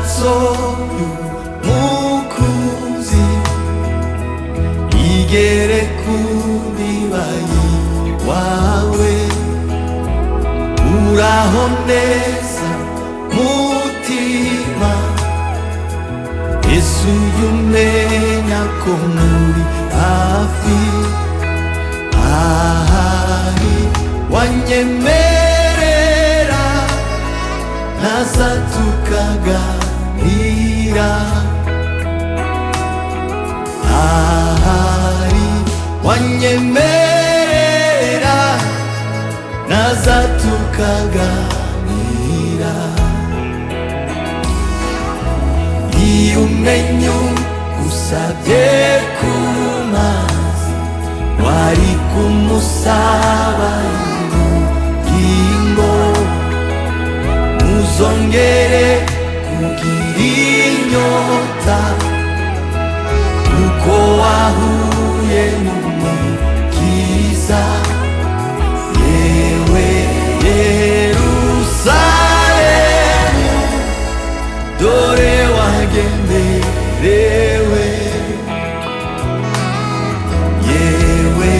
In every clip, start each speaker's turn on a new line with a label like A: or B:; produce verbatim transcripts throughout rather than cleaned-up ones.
A: amaraso y'umukunzi igere ku ndibayi wawe. Uraho neza mutima, Yesu yumenya ko muri hafi. Ahari wanyemerera naza tukaganira. Ahari wanyemerera naza tukaganira. Iyo umenye usabye ku mazi wari kumusaba ingo, ntuzongere kugira inyota kuko wahuye n'umukiza. Yewe Yerusalemu, dore wagenderewe. Yewe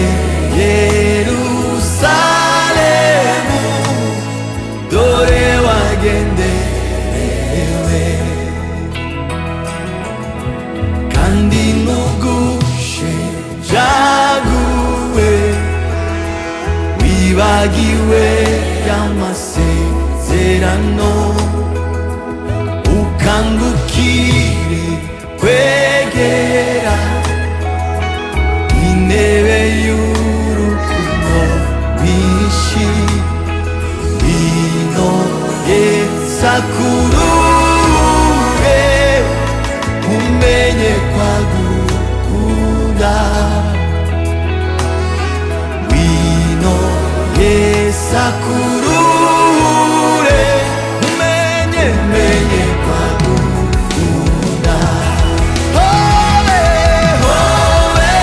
A: Yerusalemu, dore wagenderewe. Kandi ntugushe jaguwe, wibagiwe y'amasezerano, ukangukire kwegera intebe y'urukundo rwinshi. Ngwino Yesu akurure, umenye kwagukunda. Ngwino Yesu akurure, umenye menye kwagukunda. Hobe, hobe,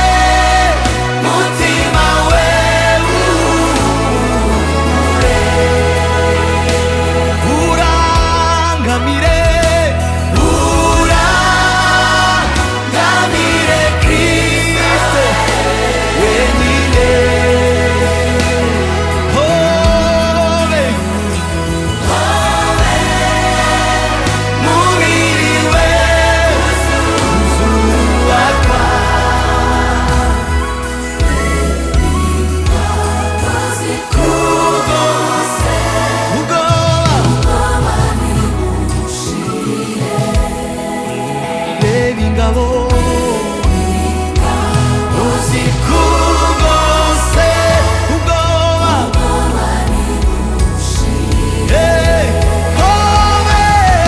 A: mutima wewe urangamire, urangamire Kristo wenyine. Hobe, hobe, mubiri we uzubakwa. Reba ingabo uzikugose ubwoba. Hey, hobe,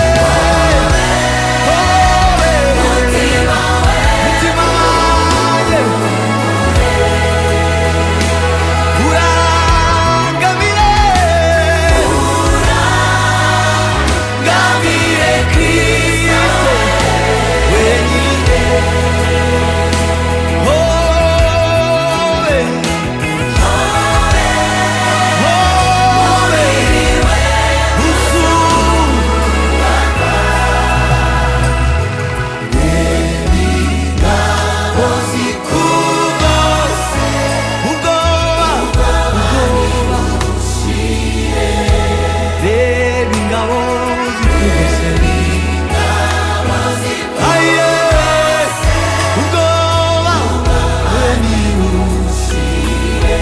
A: hobe, mutima wanjye urangamire, urangamire Kristo wenyine. Hobe, hobe, uzubakwa. Reba ingabo zikugose ubwoba, ubwoba. Reba ingabo zikugose, aye, ubwoba bw'imirushire.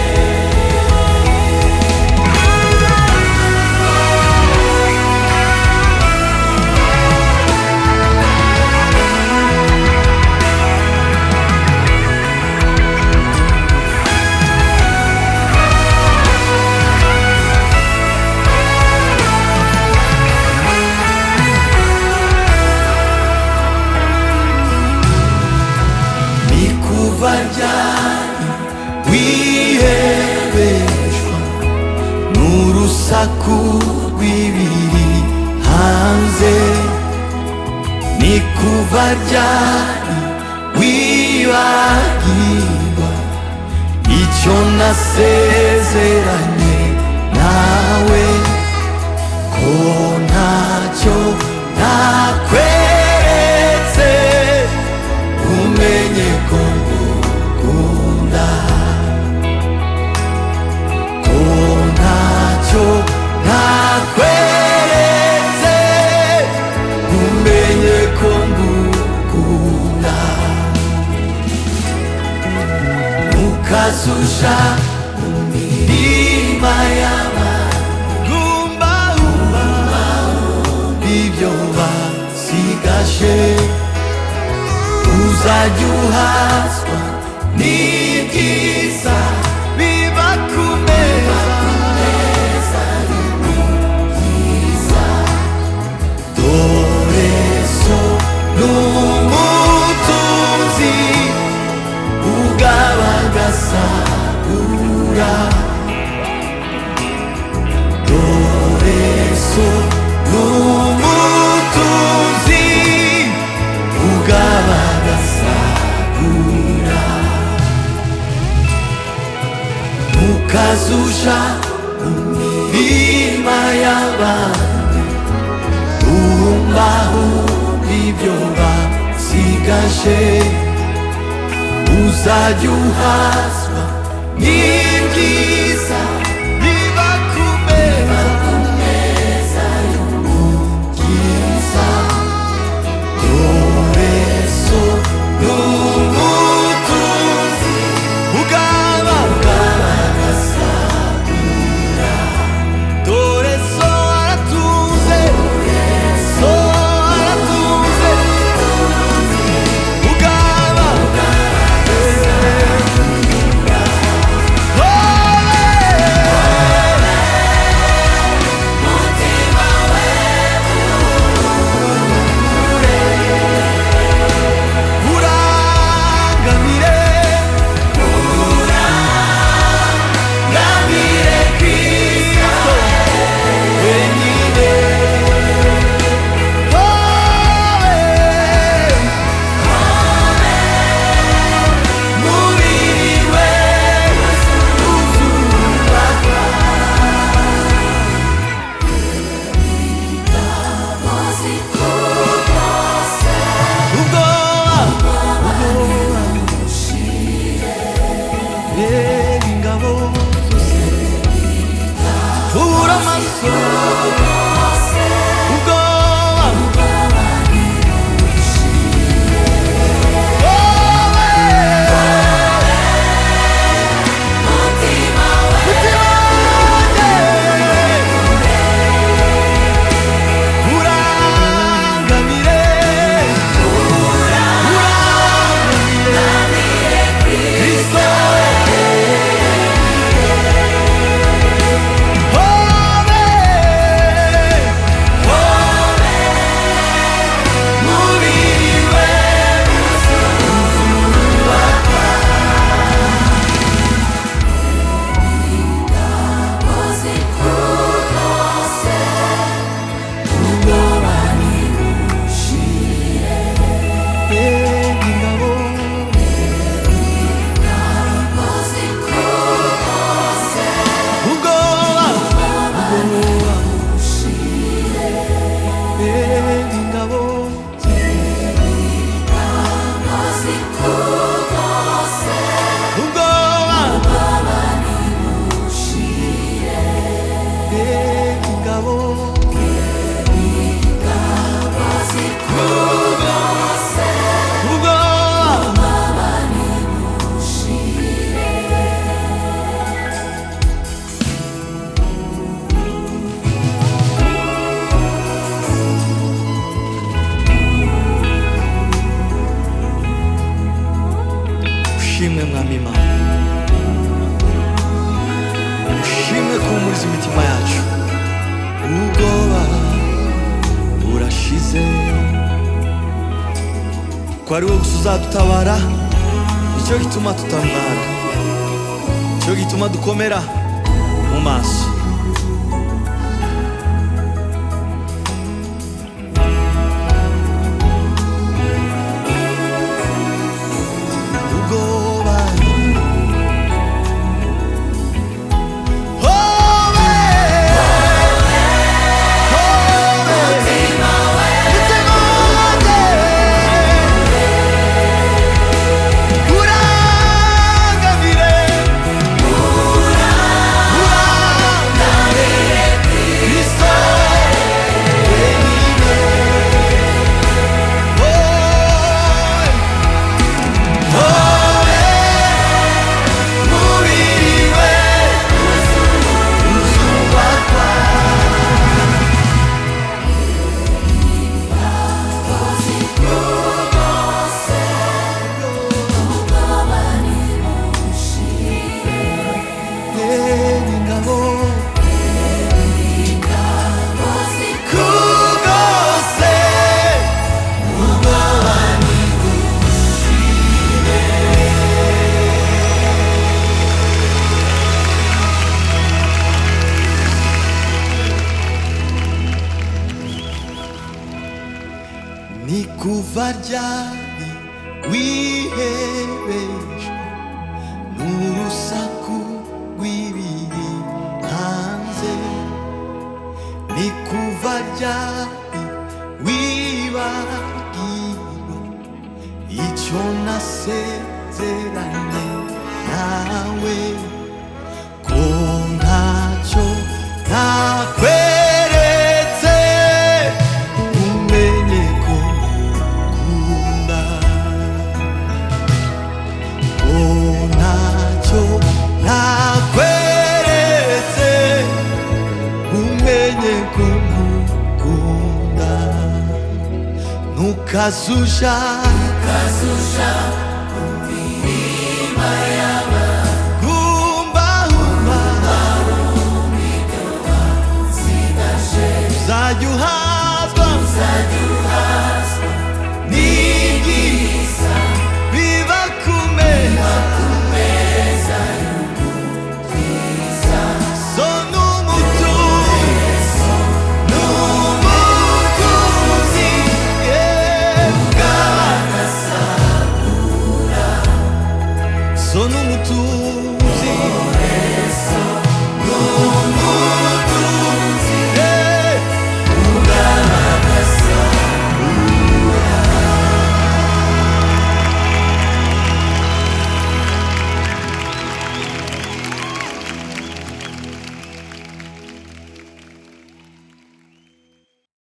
A: Ni kuva ryari wihebeshwa n'urusaku rw'ibiri hanze? Ni kuva ryari wibagirwa icyo nasezeranye nawe, ko ntacyo nta ukazusha mu mirima y'abantu gumba umba ibyo basigaje uzajya uhazwa n'ibyiza biba ku meza y'ubwiza dore so n'umutunzi ugaba agasagura dore so n'umutunzi ugaba agasagura ukazusha mu mirima y'abandi umbaho ibyo basigaje uzajya uhazwa n'ibyiza biba ku meza y'ubwiza dore so n'umutunzi ugaba agasagura dore so aratuze so aratuze ugaba urangamire urangamire Kristo wenyine wowe mubiri we uzubakwa ubwoba reba ingabo zose ubura amaso ubwoba wowe mutima wanjye urangamire urangamire Kristo wowe wowe mubiri we uzubakwa ubwoba nibushire reba ingabo ubwoba ubwoba reba ingabo ubwoba reba ingabo ubwoba ushimwe mwami Imana ushimwe kuhumuriza imitima yacu ubwoba burashize ko ari wowe gusa uzadutabara nicyo gituma tutangara nicyo gituma dukomera mu maso ubwoba wowe wowe mutima wanjye urangamire kuva ryari wihebeshwa n'urusaku rw'ibiri hanze? Ni kuva ryari wibagirwa icyo nasezeranye nawe? Ko ntacyo nakweretse umenye ko nkunda. Ko ntacyo nakweretse umenye ko nkunda. Ntukazusha